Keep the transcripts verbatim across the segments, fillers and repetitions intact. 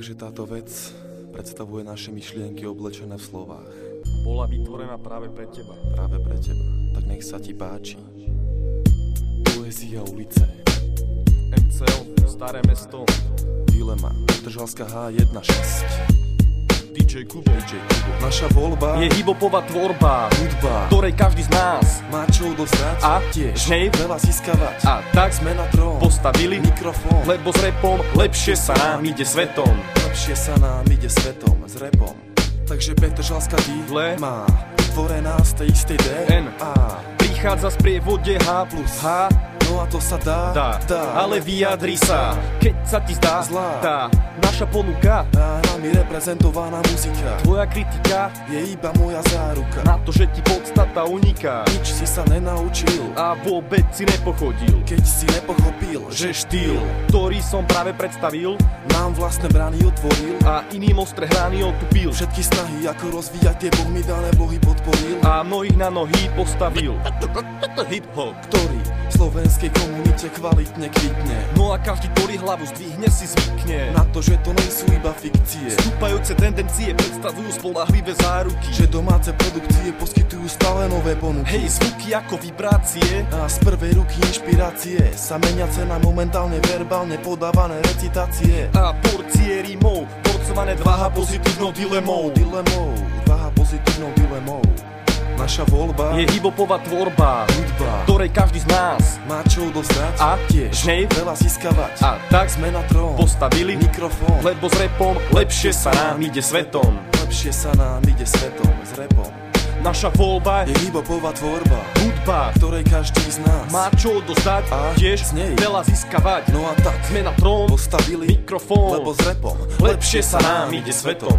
Takže táto vec predstavuje naše myšlienky oblečené v slovách. Bola vytvorená práve pre teba. Práve pre teba. Tak nech sa ti páči. Poézia ulice. em cé el, Staré mesto. Dilema, Petržalská há jedna šesť. dý džej Kubo. dý džej Kubo. Naša voľba Je hip-hopová tvorba, hudba, ktorej každý z nás má čo odozdať a tiež hnev veľa získavať. a tak Sme na trón postavili mikrofón, lebo s repom lepšie sa nám ide svetom. lepšie sa nám ide svetom s repom. Takže Petržalská Le má vytvorená z tej istej D N A prichádza z prievode H plus H. No a to sa dá, Dá, dá ale vyjadri sa, keď sa ti zdá Zlá. tá naša ponuka, Tá nami reprezentovaná muzika tvoja kritika je iba moja záruka. na to, že ti podstata uniká Nič si sa nenaučil, a vôbec si nepochodil, keď si nepochopil, že štýl, ktorý som práve predstavil, nám vlastné brány otvoril a iným ostré hrány otupil všetky snahy, ako rozvíjať tie Boh mi dané vlohy podporil, a mnohých na nohy postavil hip-hop, ktorý v slovenskej komunite kvalitne kvitne. no a každý, ktorý hlavu zdvihne, si zvykne Na to, že to nie sú iba fikcie, stúpajúce tendencie predstavujú spolahlivé záruky, že domáce produkcie poskytujú stále nové ponuky. hej, zvuky ako vibrácie A z prvej ruky inšpirácie sa menia cena momentálne verbálne podávané recitácie. a porcie rímov porcované dvaha pozitívnou dilemou. Dilemou, dvaha pozitívnou dilemou. Naša voľba Je hip-hopová tvorba, hudba, ktorej každý z nás má čo odozdať a tiež hnev veľa získavať. a tak Sme na trón postavili mikrofón, lebo s repom lepšie sa nám ide svetom. lepšie sa nám ide svetom s repom. Naša voľba Je hip-hopová tvorba, hudba, ktorej každý z nás má čo dostať a tiež z nej veľa získavať. No a tak Sme na trón postavili mikrofón, lebo s repom lepšie sa nám ide svetom.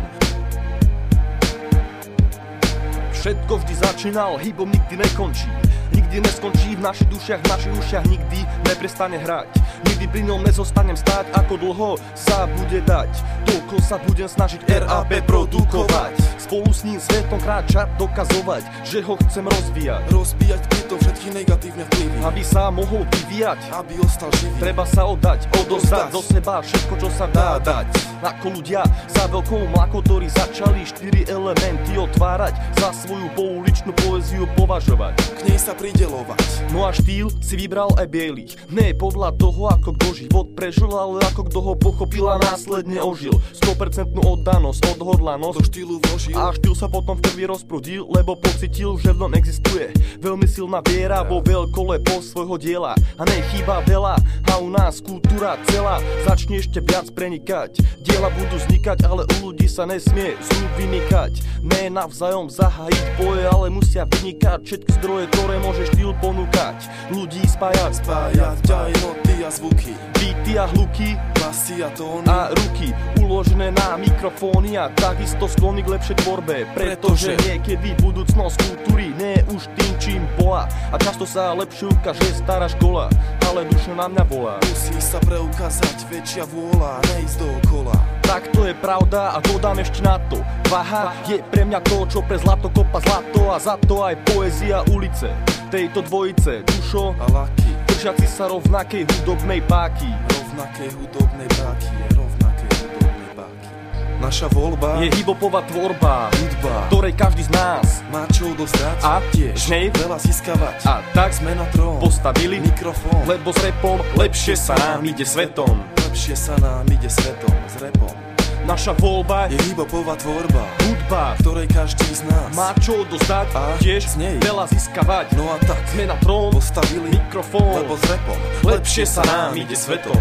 Všetko vždy začínal, hybom nikdy nekončí. Nikdy neskončí v našich dušiach, v našich ušiach nikdy neprestane hrať. Nikdy pri ňom nezostanem stáť, ako dlho sa bude dať. Toľko sa budem snažiť er á bé produkovať. Spolu s ním svetom kráčať, dokazovať, že ho chcem rozvíjať. rozbíjať pritom všetky negatívne vplyvy, Aby sa mohol vyvíjať, aby ostal živý. treba sa oddať, odozdať Odozdať. do seba všetko, čo sa dá dať. Ako ľudia za veľkou mlakotory začali štyri elementy otvárať, za svoju pouličnú poéziu považovať. K nej sa pridelovať. No a štýl si vybral aj bielých. Nie podľa toho, ako kto život prežil, ale ako kto ho pochopil a následne ožil. sto percent oddanosť, odhodlanosť Do štýlu vložil a štýl sa potom v krvi rozprudil, lebo pocitil, že v ňom existuje veľmi silná viera vo veľkoleposť svojho diela. A nechýba veľa a u nás kultúra celá začne ešte viac prenikať. Diela budú vznikať, ale u ľudí sa nesmie zľub vymykať. Ne navzájom zahájiť boje, ale musia vynikať všetky zdroje, ktoré môže štýl ponúkať. Ľudí spájať, spájať aj noty a zvuky, beaty a hluky basy a tóny a ruky uložené na mikrofóny a takisto sklony k lepšej tvorbe, pretože niekedy budúcnosť kultúry nie je už tým, čím bola a často sa lepšie ukáže stará škola, ale duša na mňa volá. Musí sa preukázať väčšia vôľa, neísť dookola. Tak to je pravda a dodám ešte na to, váha je pre mňa to, čo pre zlato kopa zlato a za to aj poézia ulice tejto dvojice, dušo A laky, držiaci sa rovnakej hudobnej páky. rovnaké hudobnej páky, rovnaké hudobnej páky. Naša voľba Je hip-hopová tvorba, hudba, ktorej každý z nás má čo odozdať a tiež hnev veľa získavať. a tak Sme na trón postavili mikrofón, lebo s repom lepšie sa nám ide svetom. lepšie sa nám ide svetom s repom. Naša voľba Je hip-hopová tvorba, hudba, ktorej každý z nás má čo dostať a tiež z nej veľa získavať. No a tak Sme na trón postavili mikrofón, lebo s repom lepšie sa nám ide svetom.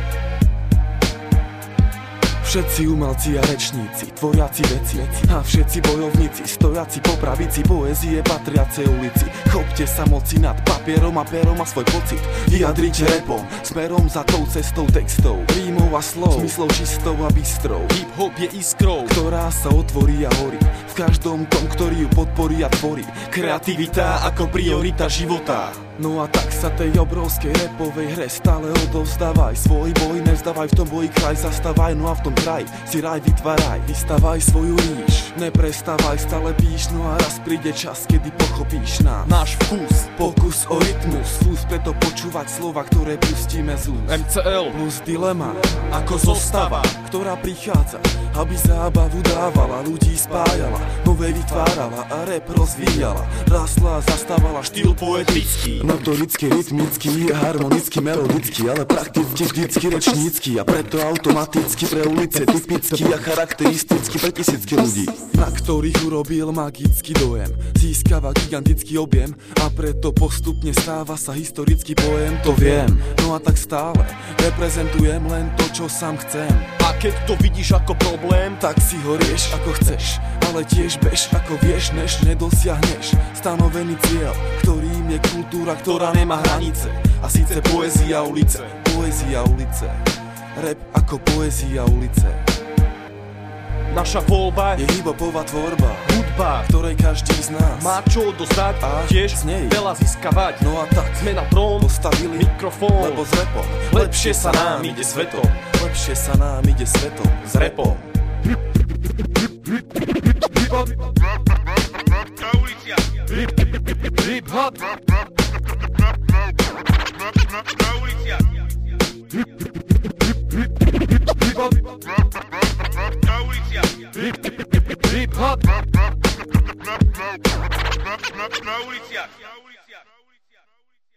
Všetci umelci a rečníci, tvoriaci veci a všetci bojovníci, stojaci po pravici poézie patriace ulici. Chopte sa moci nad papierom a perom a svoj pocit vyjadriť repom, smerom za tou cestou textov, rímov a slov, zmyslov čistou a bystrou. Hip-hop je iskrou, Ktorá sa otvorí a horí v každom tom, ktorý ju podporí a tvorí. Kreativita ako priorita života. No a tak sa tej obrovskej rapovej hre stále odovzdávaj. Svoj boj nevzdávaj, v tom boji kraj zastávaj. No a v tom kraj si raj vytváraj. Vystavaj svoju ríš, neprestávaj, stále píš. No a raz príde čas, kedy pochopíš nás. Náš vkus, pokus o rytmus, fús, preto počúvať slova, ktoré pustíme z úst. em cé el plus dilema, ako zostava, ktorá prichádza, aby zábavu dávala, ľudí spájala, nové vytvárala a rap rozvíjala. Rásla a zastávala štýl poetický, notoricky, rytmický, harmonicky, melodický, ale prakticky vždycky rečnícky a preto automaticky pre ulice typický a charakteristický pre tisícky ľudí, na ktorých urobil magický dojem. Získava gigantický objem a preto postupne stáva sa historický pojem. To viem, no a tak stále reprezentujem len to, čo sám chcem. A keď to vidíš ako problém, tak si ho rieš ako chceš, ale tiež bež ako vieš, než nedosiahneš stanovený cieľ, ktorým je kultúra, ktorá nemá hranice. A síce poézia ulice, poézia ulice, rap ako poézia ulice. Naša voľba je hip-hopová tvorba, hudba, ktorej každý z nás má čo dostať a tiež z nej veľa získavať. No a tak sme na trón postavili mikrofón, lebo s rapom lepšie sa nám ide svetom. Lepšie sa nám ide svetom s rapom. Hip-hop Hip-hop na uliciach.